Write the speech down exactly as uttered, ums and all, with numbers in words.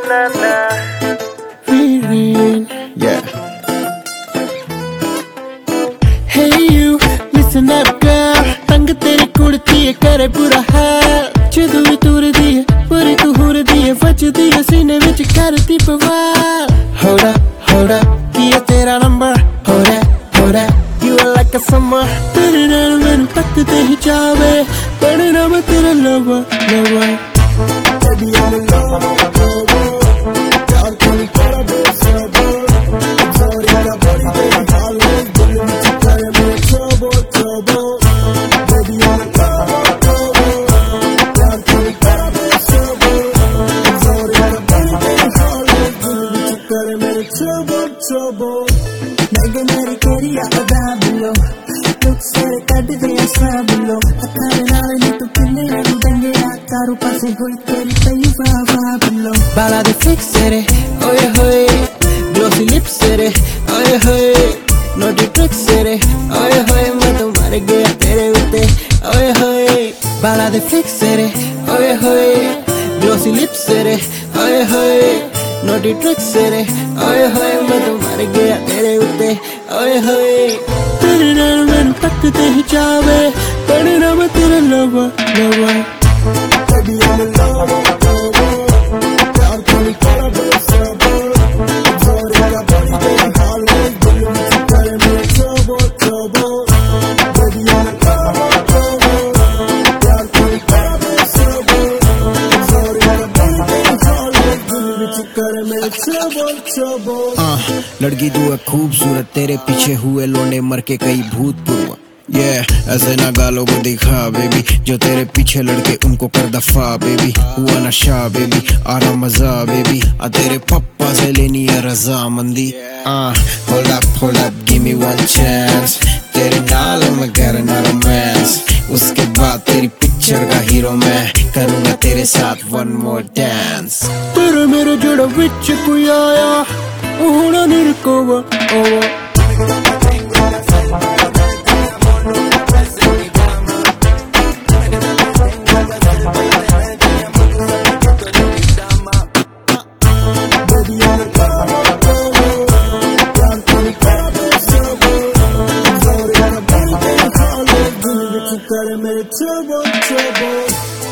na na. Feeling, yeah. Hey you, listen up girl. तंग तेरी कुड़ती है करे बुरा हाल. जदों भी तुरदी है पूरी तू हुरदी है वजदी है सीने विच करती बवाल. Hold up, hold up, किया तेरा number. Hold up, hold up, you are like a summer. तेरे नाल मैनू तकदे ही जावे. बनना मैं तेरा lover, lover. Baby I'm in love, प्यार कोई करा दे सब. Sorry मेरा body तेरी हाल है. दिल में चिपका है मेरे trouble, trouble. Baby I'm in love, प्यार कोई करा दे सब. Sorry मेरा body तेरी हाल है. दिल में चिपका है मेरे trouble, trouble. 내게 내리 때리야 어다블로 뚝소리 까드대야 사블로 아까는 나를 또 끝내라고 댕겨야 따로 빠세 홀때리 빼이바 바블로 Ballade fixere, oye hoye Glossy lipsere, oye hoye Naughty tricksere, oye hoye मैं तो मर गया तेरे उते, oye hoye Ballade fixere, oye hoye Glossy lipsere, oye hoye Naughty tricksere, oye hoye मैं तो मर गया तेरे उते, oye hoye तेरे नाल मैनू तकदे ही जावे बनना मैं तेरा lover, lover Baby I'm in love, प्यार कोई करा दे सब Sorry मेरा body तेरी हाल है दिल में चिपका है मेरे trouble, trouble Baby I'm in love, प्यार कोई करा दे सब Sorry मेरा body तेरी हाल है दिल में चिपका है मेरे trouble, trouble लड़की तू है खूबसूरत तेरे पीछे हुए लोंडे मर के कई भूतपूर्व Yeah, ऐसे ना गालों को दिखा बेबी जो तेरे पीछे लड़के उनको कर दफा बेबी हुआ नशा बेबी आ रहा मजा बेबी आ तेरे पप्पा से लेनी है रजामंदी ah hold up hold up give me one chance तेरे नाल मैं करना रोमांस उसके बाद तेरी पिक्चर का हीरो मैं करूँगा तेरे साथ one more dance तेरे मेरे जोड़ा विच कोई आया होना निरकोवा ओवा Trouble, trouble